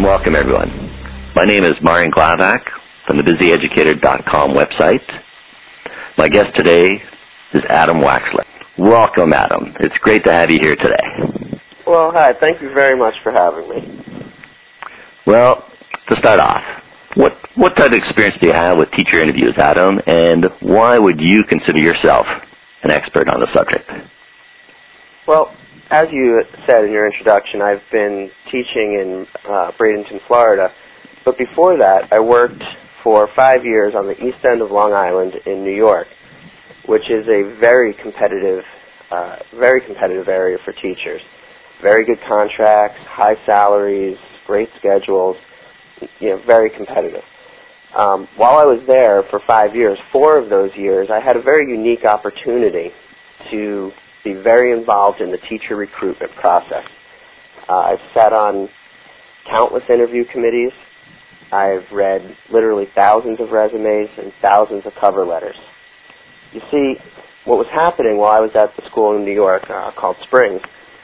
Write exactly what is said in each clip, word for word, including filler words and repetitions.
welcome everyone. My name is Marian Glavak from the busy educator dot com website. My guest today is Adam Waxler. Welcome, Adam. It's great to have you here today. Well, hi. Thank you very much for having me. Well, to start off, what what type of experience do you have with teacher interviews, Adam, and why would you consider yourself an expert on the subject? Well, as you said in your introduction, I've been teaching in uh, Bradenton, Florida, but before that, I worked for five years on the east end of Long Island in New York, which is a very competitive, uh, very competitive area for teachers. Very good contracts, high salaries, great schedules, you know, very competitive. Um, while I was there for five years, four of those years, I had a very unique opportunity to be very involved in the teacher recruitment process. Uh, I've sat on countless interview committees. I've read literally thousands of resumes and thousands of cover letters. You see, what was happening while I was at the school in New York uh, called Springs,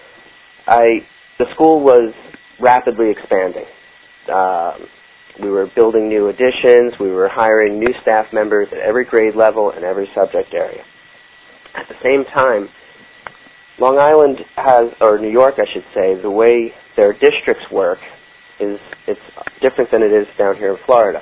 I, the school was rapidly expanding. Um, we were building new additions. We were hiring new staff members at every grade level and every subject area. At the same time, Long Island has, or New York I should say, the way their districts work is it's different than it is down here in Florida.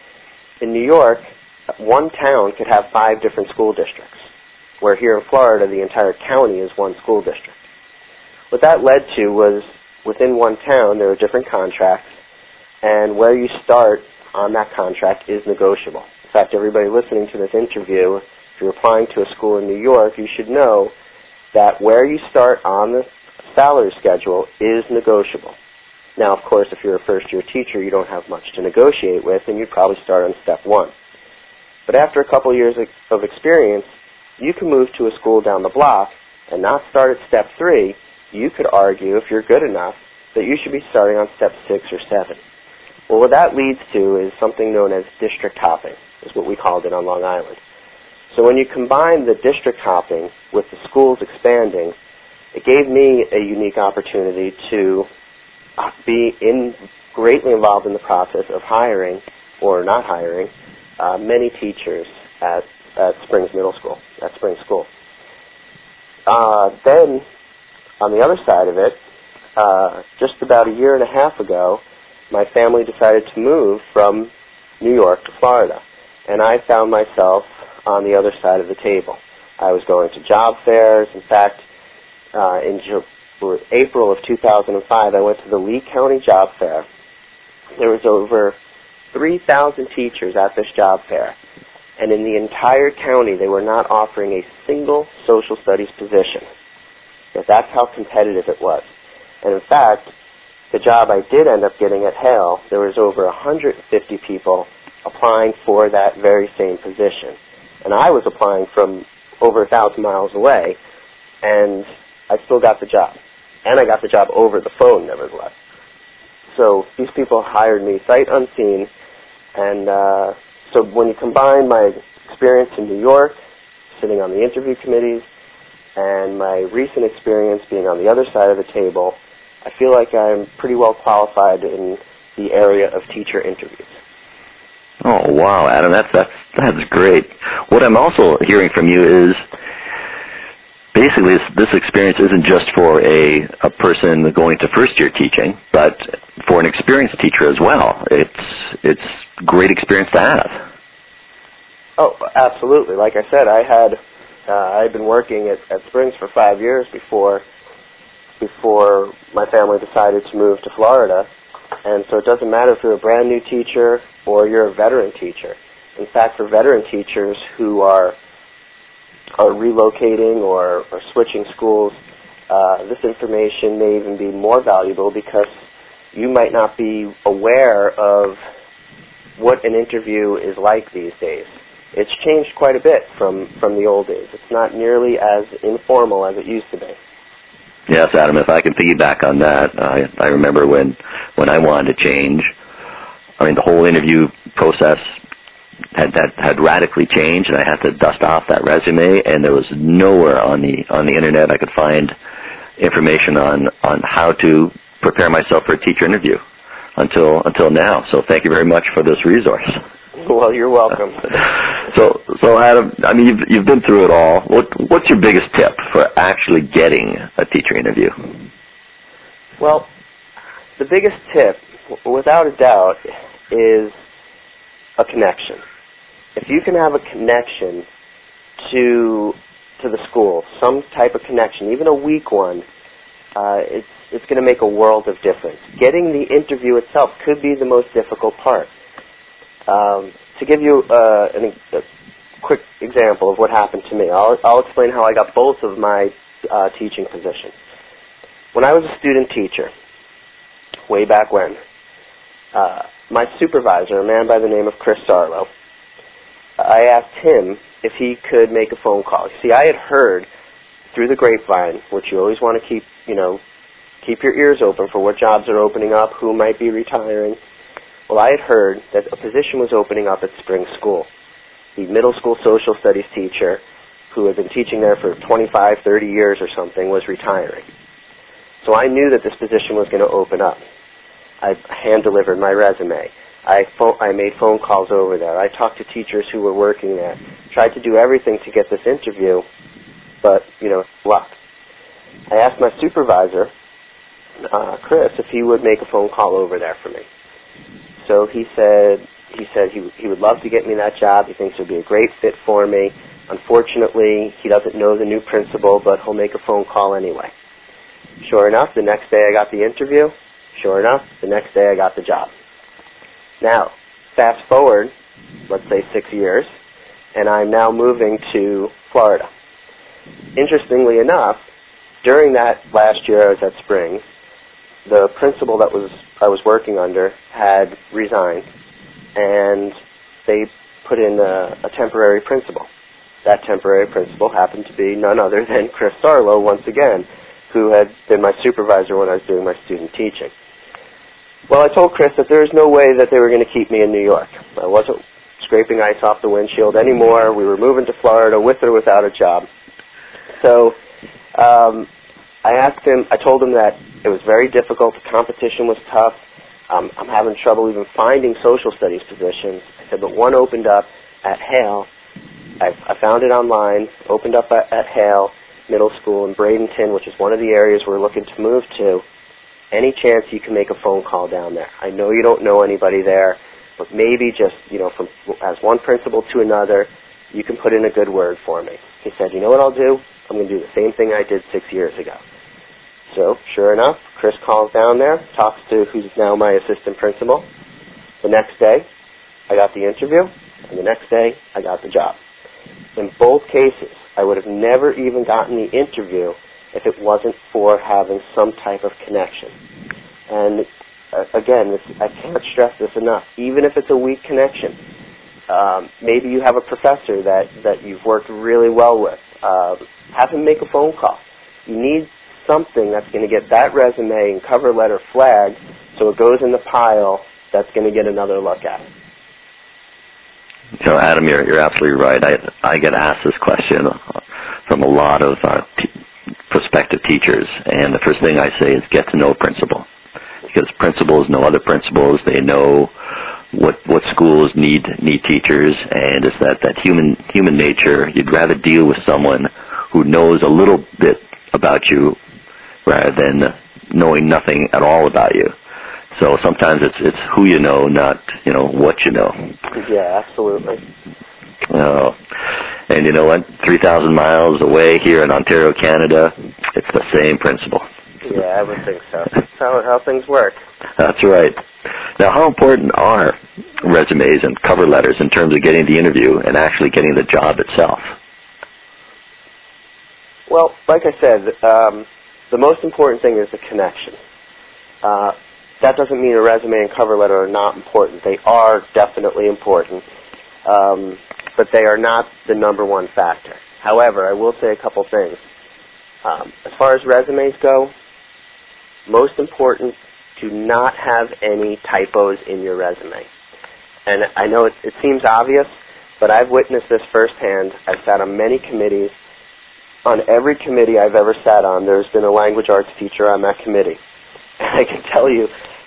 In New York, one town could have five different school districts, where here in Florida the entire county is one school district. What that led to was within one town there are different contracts, and where you start on that contract is negotiable. In fact, everybody listening to this interview, if you're applying to a school in New York, you should know that where you start on the salary schedule is negotiable. Now, of course, if you're a first-year teacher, you don't have much to negotiate with, and you'd probably start on step one. But after a couple years of experience, you can move to a school down the block and not start at step three. You could argue, if you're good enough, that you should be starting on step six or seven. Well, what that leads to is something known as district hopping, is what we called it on Long Island. So when you combine the district hopping with the schools expanding, it gave me a unique opportunity to be in greatly involved in the process of hiring, or not hiring, uh, many teachers at, at Springs Middle School, at Springs School. Uh, then, on the other side of it, uh, just about a year and a half ago, my family decided to move from New York to Florida, and I found myself on the other side of the table. I was going to job fairs. In fact, uh, in April of two thousand five, I went to the Lee County Job Fair. There was over three thousand teachers at this job fair, and in the entire county, they were not offering a single social studies position. But that's how competitive it was. And in fact, the job I did end up getting at Hale, there was over one hundred fifty people applying for that very same position. And I was applying from over a thousand miles away, and I still got the job. And I got the job over the phone, nevertheless. So these people hired me sight unseen, and uh, so when you combine my experience in New York, sitting on the interview committees, and my recent experience being on the other side of the table, I feel like I'm pretty well qualified in the area of teacher interviews. Oh, wow, Adam, that's, that's, that's great. What I'm also hearing from you is basically this, this experience isn't just for a, a person going to first-year teaching, but for an experienced teacher as well. It's, it's great experience to have. Oh, absolutely. Like I said, I had uh, I'd been working at, at Springs for five years before before my family decided to move to Florida. And so it doesn't matter if you're a brand new teacher or you're a veteran teacher. In fact, for veteran teachers who are are relocating or, or switching schools, uh, this information may even be more valuable because you might not be aware of what an interview is like these days. It's changed quite a bit from, from the old days. It's not nearly as informal as it used to be. Yes, Adam, if I can piggyback on that, I, I remember when, when I wanted to change, I mean, the whole interview process had, had had radically changed, and I had to dust off that resume, and there was nowhere on the on the internet I could find information on, on how to prepare myself for a teacher interview. until until now. So thank you very much for this resource. Well, you're welcome. So, so Adam, I mean, you've, you've been through it all. What, what's your biggest tip for actually getting a teacher interview? Well, the biggest tip, without a doubt, is a connection. If you can have a connection to to the school, some type of connection, even a weak one, uh, it's it's going to make a world of difference. Getting the interview itself could be the most difficult part. Um, to give you uh, an, a quick example of what happened to me, I'll, I'll explain how I got both of my uh, teaching positions. When I was a student teacher, way back when, uh, my supervisor, a man by the name of Chris Sarlo, I asked him if he could make a phone call. See, I had heard through the grapevine, which you always want to keep, you know, keep your ears open for what jobs are opening up, who might be retiring. Well, I had heard that a position was opening up at Spring School. The middle school social studies teacher, who had been teaching there for twenty-five, thirty years or something, was retiring. So I knew that this position was going to open up. I hand-delivered my resume. I, phone, I made phone calls over there. I talked to teachers who were working there. Tried to do everything to get this interview, but, you know, luck. I asked my supervisor, uh, Chris, if he would make a phone call over there for me. So he said he said he he would love to get me that job. He thinks it would be a great fit for me. Unfortunately, he doesn't know the new principal, but he'll make a phone call anyway. Sure enough, the next day I got the interview. Sure enough, the next day I got the job. Now, fast forward, let's say six years, and I'm now moving to Florida. Interestingly enough, during that last year I was at Springs, the principal that was I was working under had resigned, and they put in a, a temporary principal. That temporary principal happened to be none other than Chris Sarlo, once again, who had been my supervisor when I was doing my student teaching. Well, I told Chris that there was no way that they were going to keep me in New York. I wasn't scraping ice off the windshield anymore. We were moving to Florida with or without a job. So um, I asked him, I told him that it was very difficult. The competition was tough. Um, I'm having trouble even finding social studies positions. I said, but one opened up at Hale. I, I found it online, opened up at, at Hale Middle School in Bradenton, which is one of the areas we're looking to move to. Any chance you can make a phone call down there? I know you don't know anybody there, but maybe just, you know, from as one principal to another, you can put in a good word for me. He said, you know what I'll do? I'm going to do the same thing I did six years ago. So, sure enough, Chris calls down there, talks to who's now my assistant principal. The next day, I got the interview, and the next day, I got the job. In both cases, I would have never even gotten the interview if it wasn't for having some type of connection. And uh, again, this, I can't stress this enough. Even if it's a weak connection, um, maybe you have a professor that, that you've worked really well with. Uh, have him make a phone call. You need something that's going to get that resume and cover letter flagged so it goes in the pile that's going to get another look at it. So, Adam, you're, you're absolutely right. I, I get asked this question from a lot of uh, t- prospective teachers, and the first thing I say is get to know principal, because principals know other principals. They know what what schools need need teachers, and it's that, that human human nature. You'd rather deal with someone who knows a little bit about you rather than knowing nothing at all about you. So sometimes it's it's who you know, not, you know, what you know. Yeah, absolutely. Oh, and you know what? three thousand miles away here in Ontario, Canada, it's the same principle. Yeah, I would think so. That's how, how things work. That's right. Now, how important are resumes and cover letters in terms of getting the interview and actually getting the job itself? Well, like I said, um, the most important thing is the connection. Uh, that doesn't mean a resume and cover letter are not important. They are definitely important, um, but they are not the number one factor. However, I will say a couple things. Um, as far as resumes go, most important, do not have any typos in your resume. And I know it, it seems obvious, but I've witnessed this firsthand. I've sat on many committees. On every committee I've ever sat on, there's been a language arts teacher on that committee. And I can tell you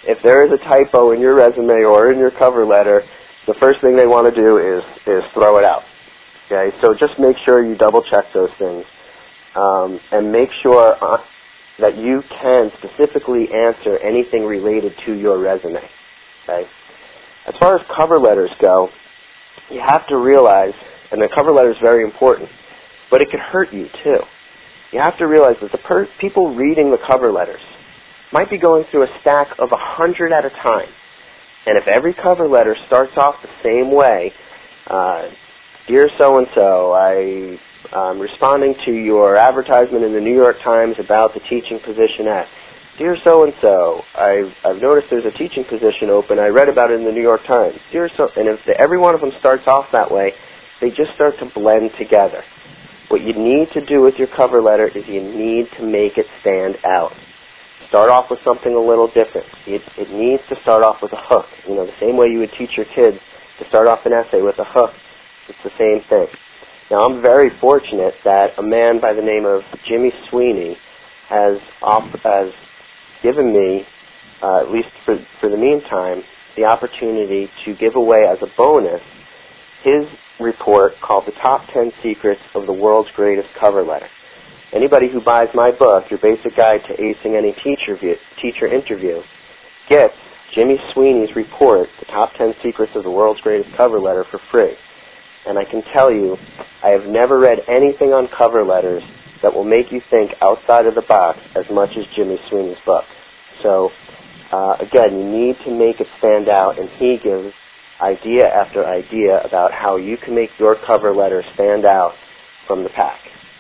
if there is a typo in your resume or in your cover letter, the first thing they want to do is, is throw it out. Okay, so just make sure you double check those things, um, and make sure uh, that you can specifically answer anything related to your resume. Okay? As far as cover letters go, you have to realize, and the cover letter is very important, but it could hurt you too. You have to realize that the per- people reading the cover letters might be going through a stack of a hundred at a time. And if every cover letter starts off the same way, uh, Dear so-and-so, I, I'm responding to your advertisement in the New York Times about the teaching position at. Dear so-and-so, I've, I've noticed there's a teaching position open. I read about it in the New York Times. Dear so, and if the, every one of them starts off that way, they just start to blend together. What you need to do with your cover letter is you need to make it stand out. Start off with something a little different. It, it needs to start off with a hook. You know, the same way you would teach your kids to start off an essay with a hook. It's the same thing. Now, I'm very fortunate that a man by the name of Jimmy Sweeney has off, has given me, uh, at least for, for the meantime, the opportunity to give away as a bonus his report called The Top ten Secrets of the World's Greatest Cover Letter. Anybody who buys my book, Your Basic Guide to Acing Any Teacher, view, teacher Interview, gets Jimmy Sweeney's report, The Top ten Secrets of the World's Greatest Cover Letter, for free. And I can tell you, I have never read anything on cover letters that will make you think outside of the box as much as Jimmy Sweeney's book. So, uh, again, you need to make it stand out, and he gives idea after idea about how you can make your cover letter stand out from the pack.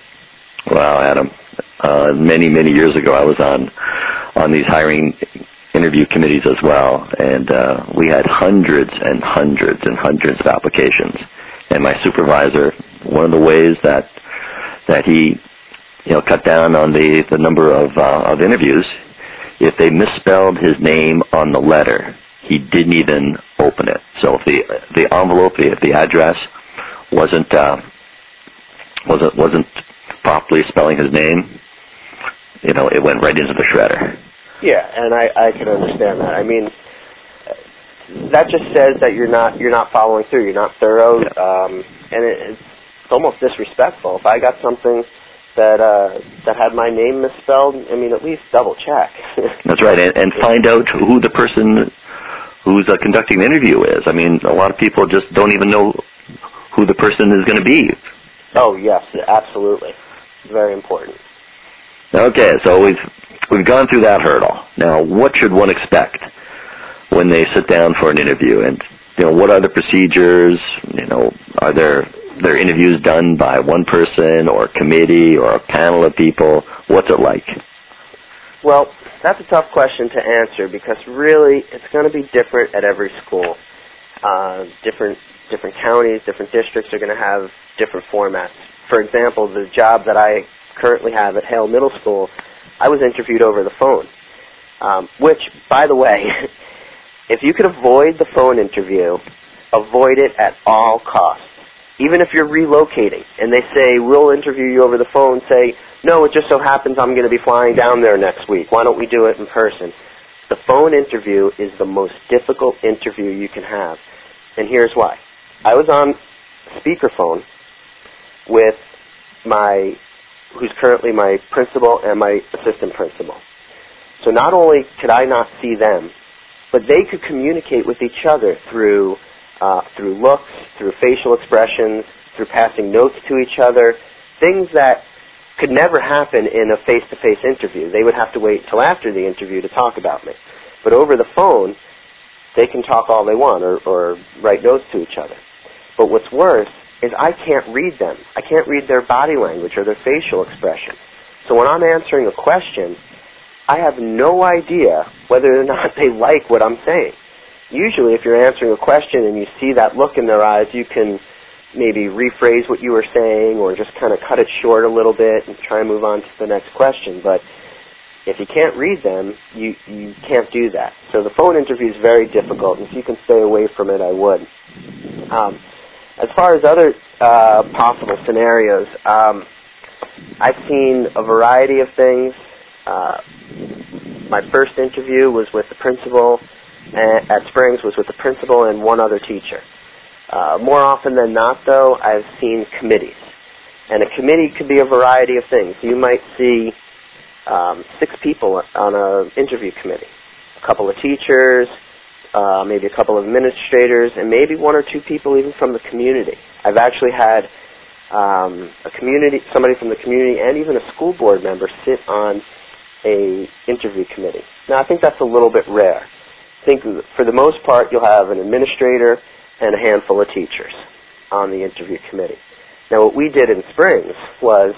Wow, Adam. Uh, many, many years ago, I was on on these hiring interview committees as well, and uh, we had hundreds and hundreds and hundreds of applications. And my supervisor, one of the ways that that he, you know, cut down on the, the number of uh, of interviews, if they misspelled his name on the letter, he didn't even open it. So if the the envelope, if the address wasn't uh, wasn't wasn't properly spelling his name, you know, it went right into the shredder. Yeah, and I, I can understand that. I mean, that just says that you're not you're not following through. You're not thorough, yeah. um, and it, it's almost disrespectful. If I got something that uh, that had my name misspelled, I mean, at least double check. That's right, and, and find out who the person who's uh, conducting the interview is. I mean, a lot of people just don't even know who the person is going to be. Oh yes, absolutely, very important. Okay, so we've we've gone through that hurdle. Now, what should one expect when they sit down for an interview? And, you know, what are the procedures? You know, are there there interviews done by one person or a committee or a panel of people? What's it like? Well, that's a tough question to answer because really it's going to be different at every school. Uh, different different counties, different districts are going to have different formats. For example, the job that I currently have at Hale Middle School, I was interviewed over the phone, um, which, by the way, if you could avoid the phone interview, avoid it at all costs. Even if you're relocating and they say, we'll interview you over the phone, say, no, it just so happens I'm going to be flying down there next week. Why don't we do it in person? The phone interview is the most difficult interview you can have. And here's why. I was on speakerphone with my, who's currently my principal and my assistant principal. So not only could I not see them, but they could communicate with each other through uh, through looks, through facial expressions, through passing notes to each other, things that could never happen in a face-to-face interview. They would have to wait till after the interview to talk about me. But over the phone, they can talk all they want or, or write notes to each other. But what's worse is I can't read them. I can't read their body language or their facial expression. So when I'm answering a question, I have no idea whether or not they like what I'm saying. Usually if you're answering a question and you see that look in their eyes, you can maybe rephrase what you were saying or just kind of cut it short a little bit and try and move on to the next question. But if you can't read them, you, you can't do that. So the phone interview is very difficult, and if you can stay away from it, I would. Um, as far as other uh, possible scenarios, um, I've seen a variety of things. Uh, my first interview was with the principal and, at Springs, was with the principal and one other teacher. Uh, more often than not, though, I've seen committees. And a committee could be a variety of things. You might see um, six people on an interview committee, a couple of teachers, uh, maybe a couple of administrators, and maybe one or two people even from the community. I've actually had um, a community, somebody from the community, and even a school board member sit on a interview committee. Now, I think that's a little bit rare. I think for the most part, you'll have an administrator and a handful of teachers on the interview committee. Now, what we did in Springs was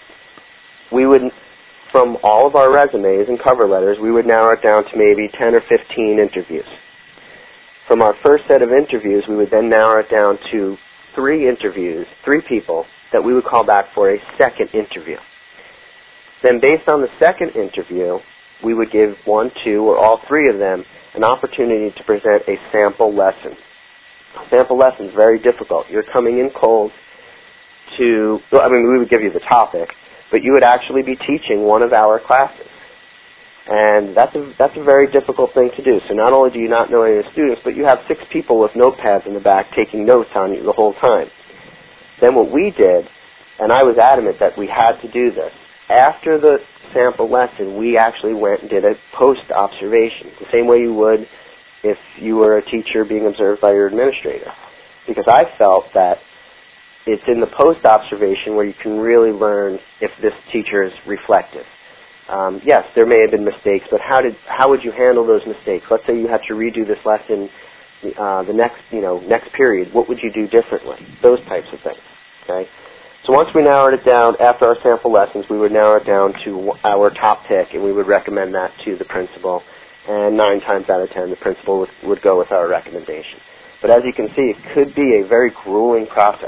we would, from all of our resumes and cover letters, we would narrow it down to maybe ten or fifteen interviews. From our first set of interviews, we would then narrow it down to three interviews, three people that we would call back for a second interview. Then based on the second interview, we would give one, two, or all three of them an opportunity to present a sample lesson. A sample lesson is very difficult. You're coming in cold to, well, I mean, we would give you the topic, but you would actually be teaching one of our classes. And that's a, that's a very difficult thing to do. So not only do you not know any of the students, but you have six people with notepads in the back taking notes on you the whole time. Then what we did, and I was adamant that we had to do this, after the sample lesson, we actually went and did a post-observation, the same way you would if you were a teacher being observed by your administrator. Because I felt that it's in the post-observation where you can really learn if this teacher is reflective. Um, yes, there may have been mistakes, but how did how would you handle those mistakes? Let's say you had to redo this lesson uh, the next you know next period. What would you do differently? Those types of things. Okay. So once we narrowed it down, after our sample lessons, we would narrow it down to our top pick, and we would recommend that to the principal. And nine times out of ten, the principal would, would go with our recommendation. But as you can see, it could be a very grueling process.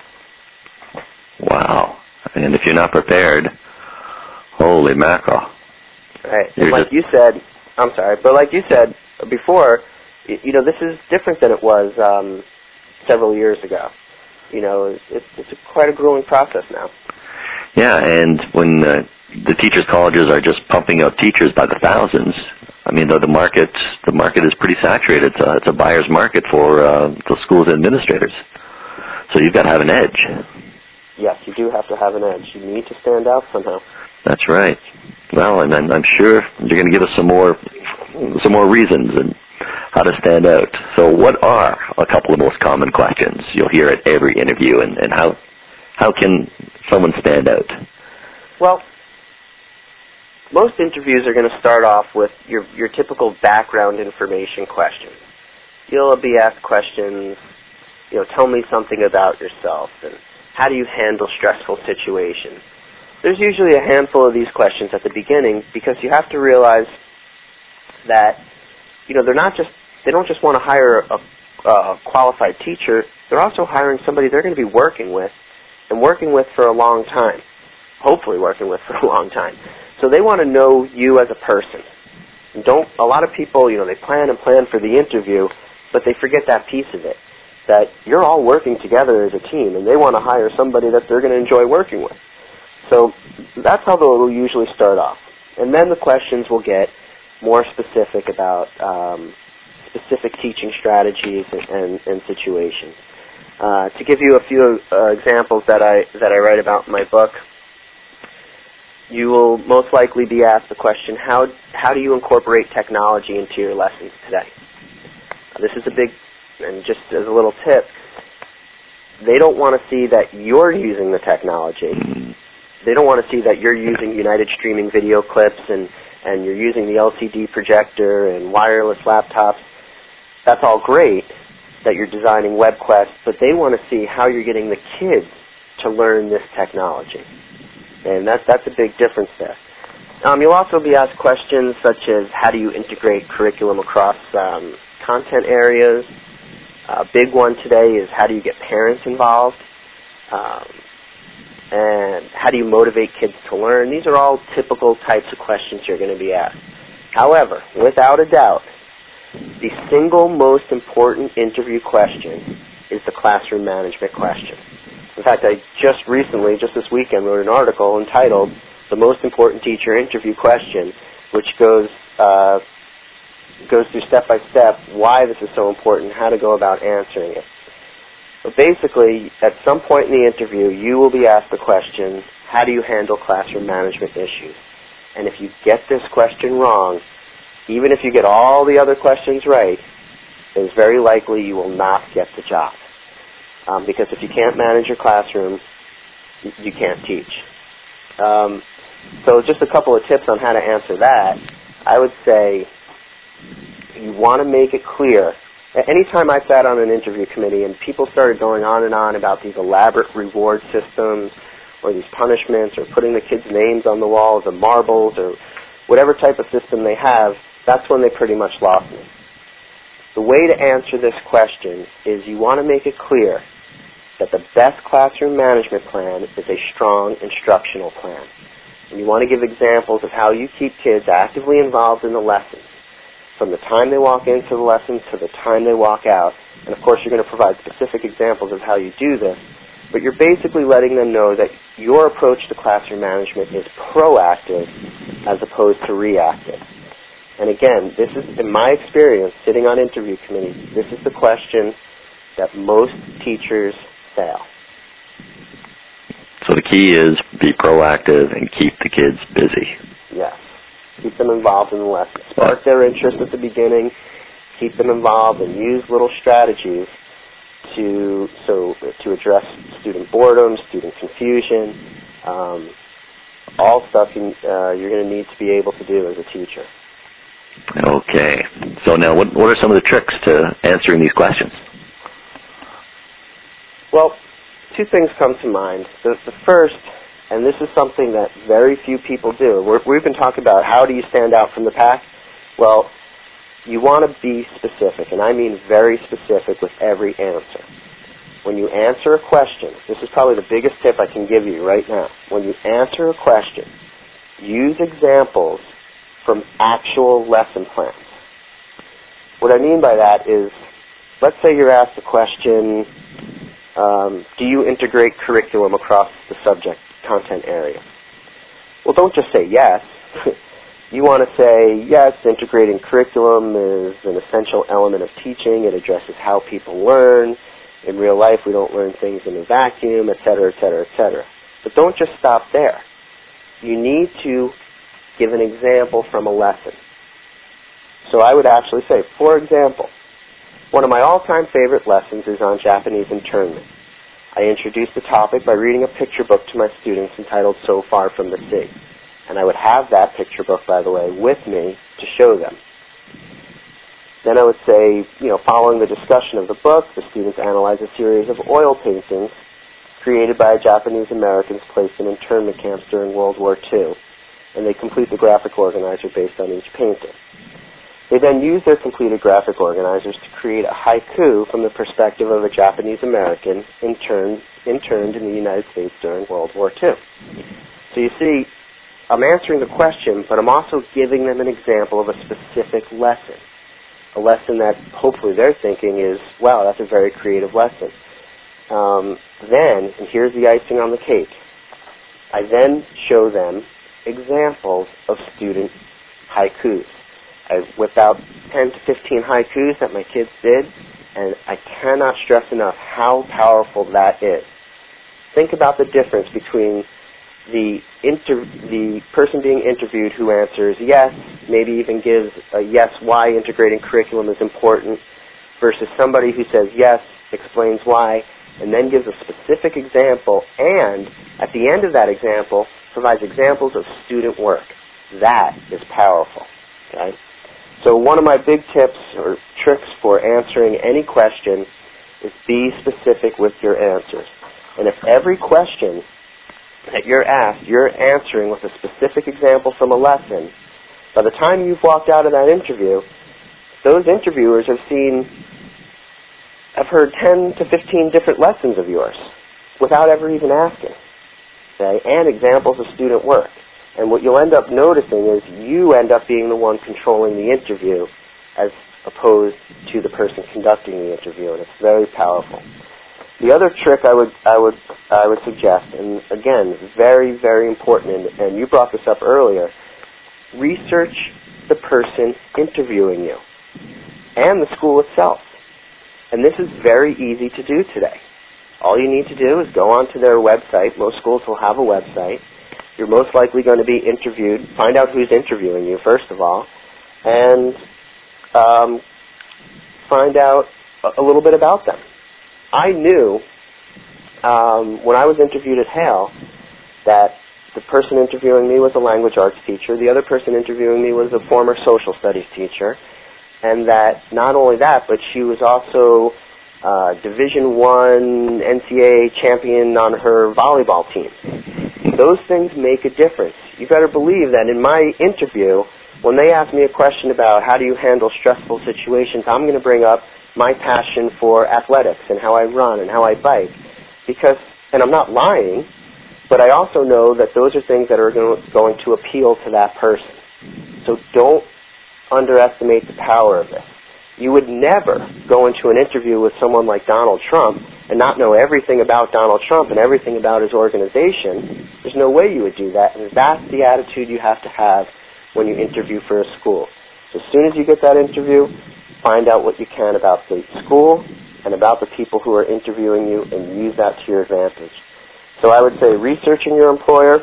Wow. And if you're not prepared, holy mackerel. Right. And like you said, I'm sorry, but like you said before, you know, this is different than it was um, several years ago. You know, it's, it's a quite a grueling process now. Yeah, and when uh, the teachers' colleges are just pumping out teachers by the thousands, I mean, the, the market the market is pretty saturated. It's a, it's a buyer's market for uh, the schools and administrators. So you've got to have an edge. Yes, you do have to have an edge. You need to stand out somehow. That's right. Well, and I'm, I'm sure you're going to give us some more some more reasons and how to stand out. So what are a couple of most common questions you'll hear at every interview, and, and how how can someone stand out? Well, most interviews are going to start off with your, your typical background information questions. You'll be asked questions, you know, tell me something about yourself, and how do you handle stressful situations? There's usually a handful of these questions at the beginning because you have to realize that, you know, they're not just, they don't just want to hire a, a qualified teacher, they're also hiring somebody they're going to be working with and working with for a long time, hopefully working with for a long time. So they want to know you as a person. And don't, a lot of people, you know, they plan and plan for the interview, but they forget that piece of it, that you're all working together as a team, and they want to hire somebody that they're going to enjoy working with. So that's how they'll usually start off. And then the questions will get more specific about um, specific teaching strategies and, and, and situations. Uh, to give you a few uh, examples that I that I write about in my book, you will most likely be asked the question, how how do you incorporate technology into your lessons today? Uh, this is a big, and just as a little tip, they don't want to see that you're using the technology. They don't want to see that you're using United streaming video clips and, and you're using the L C D projector and wireless laptops. That's all great that you're designing WebQuest, but they want to see how you're getting the kids to learn this technology. And that, that's a big difference there. Um, you'll also be asked questions such as how do you integrate curriculum across um, content areas. A big one today is how do you get parents involved. Um, and how do you motivate kids to learn? These are all typical types of questions you're going to be asked. However, without a doubt, the single most important interview question is the classroom management question. In fact, I just recently, just this weekend, wrote an article entitled The Most Important Teacher Interview Question, which goes uh, goes through step by step why this is so important, how to go about answering it. But basically, at some point in the interview, you will be asked the question, how do you handle classroom management issues? And if you get this question wrong, even if you get all the other questions right, it is very likely you will not get the job. Um, because if you can't manage your classroom, you can't teach. Um, so just a couple of tips on how to answer that. I would say you want to make it clear. Anytime I sat on an interview committee and people started going on and on about these elaborate reward systems or these punishments or putting the kids' names on the walls or marbles or whatever type of system they have, that's when they pretty much lost me. The way to answer this question is you want to make it clear that the best classroom management plan is a strong instructional plan. And you want to give examples of how you keep kids actively involved in the lessons, from the time they walk into the lessons to the time they walk out. And of course, you're going to provide specific examples of how you do this, but you're basically letting them know that your approach to classroom management is proactive as opposed to reactive. And again, this is, in my experience, sitting on interview committees, this is the question that most teachers fail. So the key is be proactive and keep the kids busy. Yes. Keep them involved in the lesson. Spark their interest at the beginning. Keep them involved and use little strategies to so to address student boredom, student confusion, um, all stuff you, uh, you're going to need to be able to do as a teacher. Okay. So now what, what are some of the tricks to answering these questions? Well, two things come to mind. The, the first, and this is something that very few people do. We're, we've been talking about how do you stand out from the pack. Well, you want to be specific, and I mean very specific with every answer. When you answer a question, this is probably the biggest tip I can give you right now. When you answer a question, use examples from actual lesson plans. What I mean by that is, let's say you're asked the question, um, do you integrate curriculum across the subject content area? Well, don't just say yes. You want to say, yes, integrating curriculum is an essential element of teaching. It addresses how people learn. In real life, we don't learn things in a vacuum, et cetera, et cetera, et cetera. But don't just stop there. You need to give an example from a lesson. So I would actually say, for example, one of my all-time favorite lessons is on Japanese internment. I introduced the topic by reading a picture book to my students entitled So Far from the Sea. And I would have that picture book, by the way, with me to show them. Then I would say, you know, following the discussion of the book, the students analyze a series of oil paintings created by Japanese Americans placed in internment camps during World War Two, and they complete the graphic organizer based on each painting. They then use their completed graphic organizers to create a haiku from the perspective of a Japanese American interned, interned in the United States during World War Two. So you see, I'm answering the question, but I'm also giving them an example of a specific lesson. A lesson that hopefully they're thinking is, wow, that's a very creative lesson. Um, then, and here's the icing on the cake, I then show them examples of student haikus. I whip out ten to fifteen haikus that my kids did, and I cannot stress enough how powerful that is. Think about the difference between the inter- the person being interviewed who answers yes, maybe even gives a yes why integrating curriculum is important, versus somebody who says yes, explains why, and then gives a specific example, and at the end of that example provides examples of student work. That is powerful. Okay? So one of my big tips or tricks for answering any question is be specific with your answers. And if every question that you're asked, you're answering with a specific example from a lesson, by the time you've walked out of that interview, those interviewers have seen, have heard ten to fifteen different lessons of yours without ever even asking, okay, and examples of student work. And what you'll end up noticing is you end up being the one controlling the interview as opposed to the person conducting the interview, and it's very powerful. The other trick I would I would I would suggest, and again, very very important, and, and you brought this up earlier, research the person interviewing you and the school itself. And this is very easy to do today. All you need to do is go onto their website. Most schools will have a website. You're most likely going to be interviewed. Find out who's interviewing you, first of all, and um, find out a, a little bit about them. I knew um, when I was interviewed at Hale that the person interviewing me was a language arts teacher. The other person interviewing me was a former social studies teacher. And that not only that, but she was also uh, Division One N C A A champion on her volleyball team. Those things make a difference. You better believe that in my interview, when they ask me a question about how do you handle stressful situations, I'm going to bring up my passion for athletics and how I run and how I bike. Because, and I'm not lying, but I also know that those are things that are going to appeal to that person. So don't underestimate the power of this. You would never go into an interview with someone like Donald Trump and not know everything about Donald Trump and everything about his organization. There's no way you would do that, and that's the attitude you have to have when you interview for a school. So as soon as you get that interview, find out what you can about the school and about the people who are interviewing you and use that to your advantage. So I would say researching your employer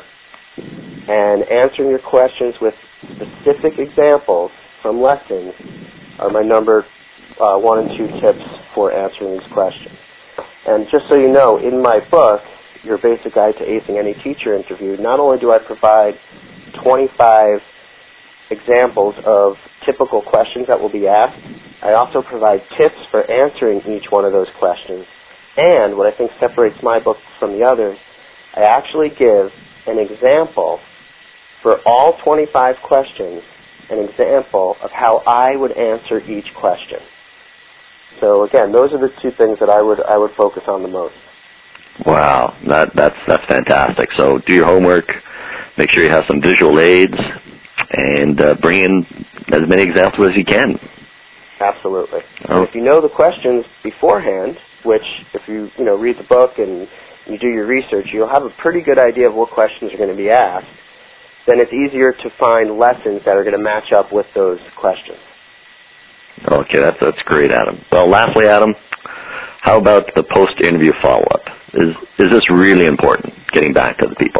and answering your questions with specific examples from lessons are my number uh, one and two tips for answering these questions. And just so you know, in my book, Your Basic Guide to Acing Any Teacher Interview, not only do I provide twenty-five examples of typical questions that will be asked, I also provide tips for answering each one of those questions. And what I think separates my book from the others, I actually give an example for all twenty-five questions, an example of how I would answer each question. So again, those are the two things that I would I would focus on the most. Wow, that, that's that's fantastic. So do your homework, make sure you have some visual aids, and uh, bring in as many examples as you can. Absolutely. Oh. And if you know the questions beforehand, which if you you know read the book and you do your research, you'll have a pretty good idea of what questions are going to be asked. Then it's easier to find lessons that are going to match up with those questions. Okay, that's that's great, Adam. Well, lastly, Adam, how about the post-interview follow-up? Is is this really important, getting back to the people?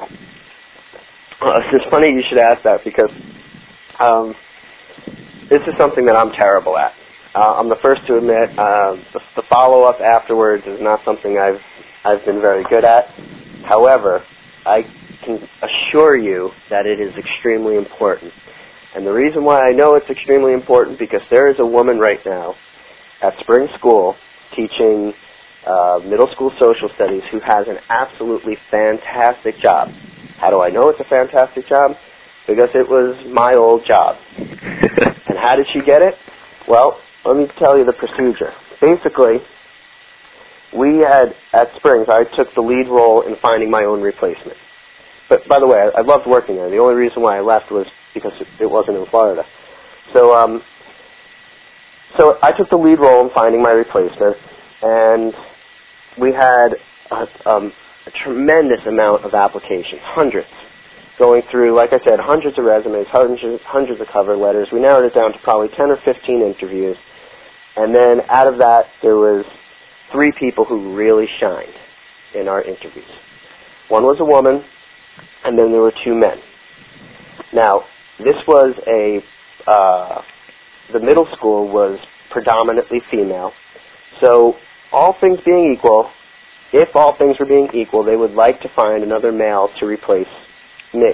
Uh, it's funny you should ask that because um, this is something that I'm terrible at. Uh, I'm the first to admit uh, the, the follow-up afterwards is not something I've I've been very good at. However, I can assure you that it is extremely important. And the reason why I know it's extremely important because there is a woman right now at Spring School teaching uh, middle school social studies who has an absolutely fantastic job. How do I know it's a fantastic job? Because it was my old job. And how did she get it? Well, let me tell you the procedure. Basically, we had, at Springs, I took the lead role in finding my own replacement. But, by the way, I, I loved working there. The only reason why I left was because it, it wasn't in Florida. So, um, so I took the lead role in finding my replacement, and we had a, um, a tremendous amount of applications, hundreds, going through, like I said, hundreds of resumes, hundreds, hundreds of cover letters. We narrowed it down to probably ten or fifteen interviews, and then out of that, there was three people who really shined in our interviews. One was a woman, and then there were two men. Now, this was a, uh, the middle school was predominantly female, so all things being equal, if all things were being equal, they would like to find another male to replace me.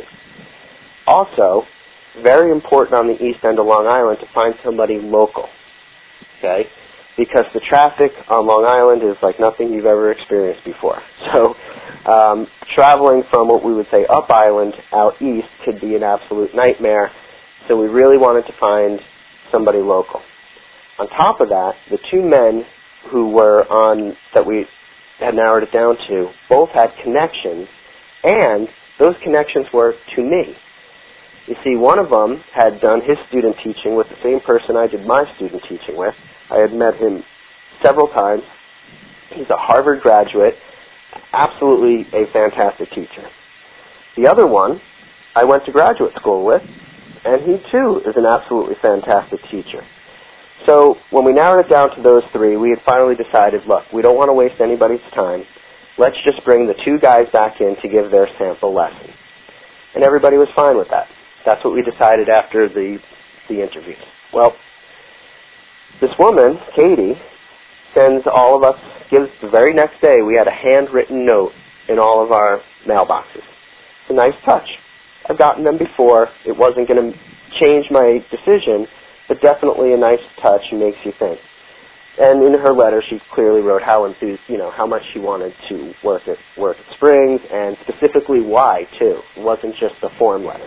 Also, very important on the east end of Long Island to find somebody local, okay? Because the traffic on Long Island is like nothing you've ever experienced before. So um, traveling from what we would say up island out east could be an absolute nightmare. So we really wanted to find somebody local. On top of that, the two men who were on, that we had narrowed it down to, both had connections, and those connections were to me. You see, one of them had done his student teaching with the same person I did my student teaching with. I had met him several times. He's a Harvard graduate, absolutely a fantastic teacher. The other one I went to graduate school with, and he too is an absolutely fantastic teacher. So when we narrowed it down to those three, we had finally decided, look, we don't want to waste anybody's time. Let's just bring the two guys back in to give their sample lesson. And everybody was fine with that. That's what we decided after the, the interviews. Well, this woman, Katie, sends all of us, gives the very next day, we had a handwritten note in all of our mailboxes. It's a nice touch. I've gotten them before. It wasn't going to change my decision, but definitely a nice touch and makes you think. And in her letter, she clearly wrote how enthused, you know, how much she wanted to work at work at Springs, and specifically why too. It wasn't just a form letter.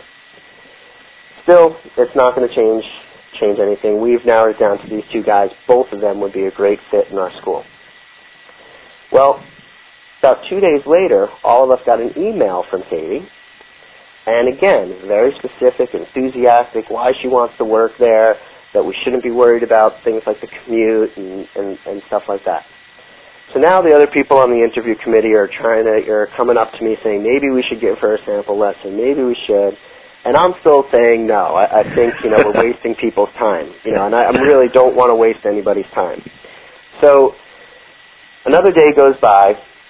Still, it's not going to change change anything. We've narrowed it down to these two guys. Both of them would be a great fit in our school. Well, about two days later, all of us got an email from Katie. And again, very specific, enthusiastic, why she wants to work there, that we shouldn't be worried about things like the commute and, and, and stuff like that. So now the other people on the interview committee are trying to, are coming up to me saying, maybe we should give her a sample lesson, maybe we should. And I'm still saying no. I, I think, you know, we're wasting people's time. You know, and I, I really don't want to waste anybody's time. So another day goes by,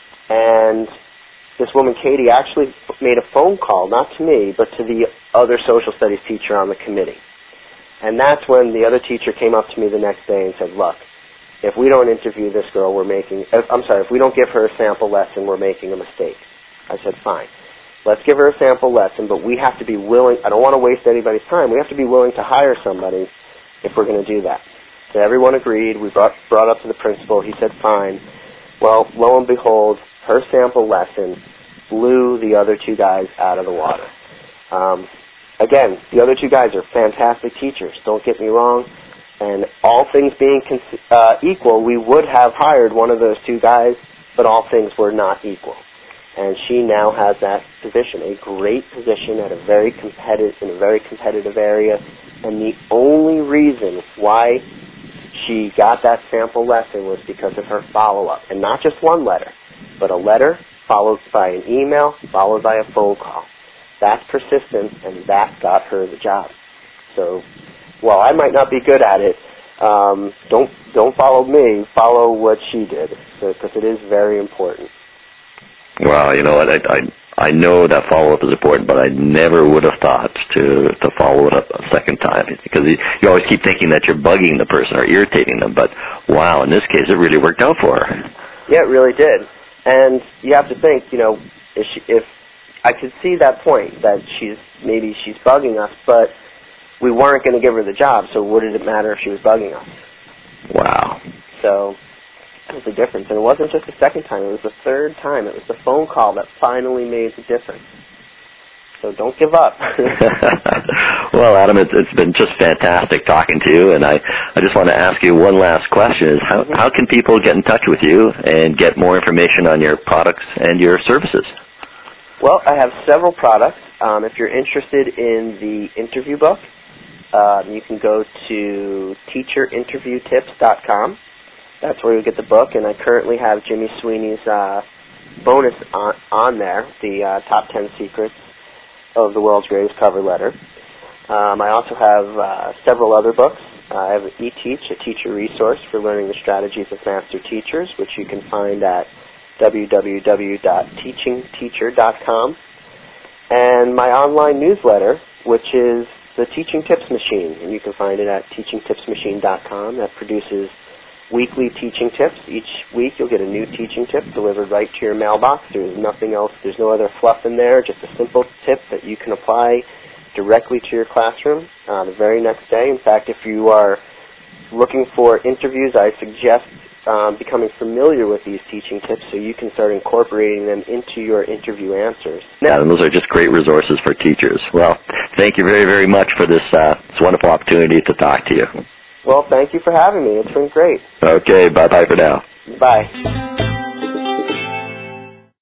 and this woman, Katie, actually made a phone call, not to me, but to the other social studies teacher on the committee. And that's when the other teacher came up to me the next day and said, look, if we don't interview this girl, we're making, I'm sorry, if we don't give her a sample lesson, we're making a mistake. I said, fine. Let's give her a sample lesson, but we have to be willing, I don't want to waste anybody's time, we have to be willing to hire somebody if we're going to do that. So everyone agreed. We brought, brought up to the principal. He said, fine. Well, lo and behold, her sample lesson blew the other two guys out of the water. Um, again, the other two guys are fantastic teachers, don't get me wrong, and all things being cons- uh, equal, we would have hired one of those two guys, but all things were not equal. And she now has that position, a great position at a very competitive, in a very competitive area, and the only reason why she got that sample lesson was because of her follow-up, and not just one letter, but a letter followed by an email, followed by a phone call. That's persistence, and that got her the job. So, while I might not be good at it, um, don't don't follow me. Follow what she did, because so, it is very important. Well, you know what? I, I I know that follow-up is important, but I never would have thought to to follow it up a second time, because you, you always keep thinking that you're bugging the person or irritating them. But wow, in this case, it really worked out for her. Yeah, it really did. And you have to think, you know, if she, if I could see that point, that she's maybe she's bugging us, but we weren't going to give her the job, so what did it matter if she was bugging us? Wow. So that was the difference. And it wasn't just the second time, it was the third time. It was the phone call that finally made the difference. So don't give up. Well, Adam, it's, it's been just fantastic talking to you, and I, I just want to ask you one last question. Is how, how can people get in touch with you and get more information on your products and your services? Well, I have several products. Um, if you're interested in the interview book, um, you can go to teacher interview tips dot com. That's where you'll get the book, and I currently have Jimmy Sweeney's uh, bonus on, on there, the uh, top ten secrets of the world's greatest cover letter. Um, I also have uh, several other books. Uh, I have eTeach, a teacher resource for learning the strategies of master teachers, which you can find at w w w dot teaching teacher dot com. And my online newsletter, which is the Teaching Tips Machine, and you can find it at teaching tips machine dot com. That produces weekly teaching tips. Each week you'll get a new teaching tip delivered right to your mailbox. There's nothing else, there's no other fluff in there, just a simple tip that you can apply directly to your classroom uh, the very next day. In fact, if you are looking for interviews, I suggest um, becoming familiar with these teaching tips so you can start incorporating them into your interview answers. Yeah, and those are just great resources for teachers. Well, thank you very, very much for this, uh, this wonderful opportunity to talk to you. Well, thank you for having me. It's been great. Okay, bye-bye for now. Bye.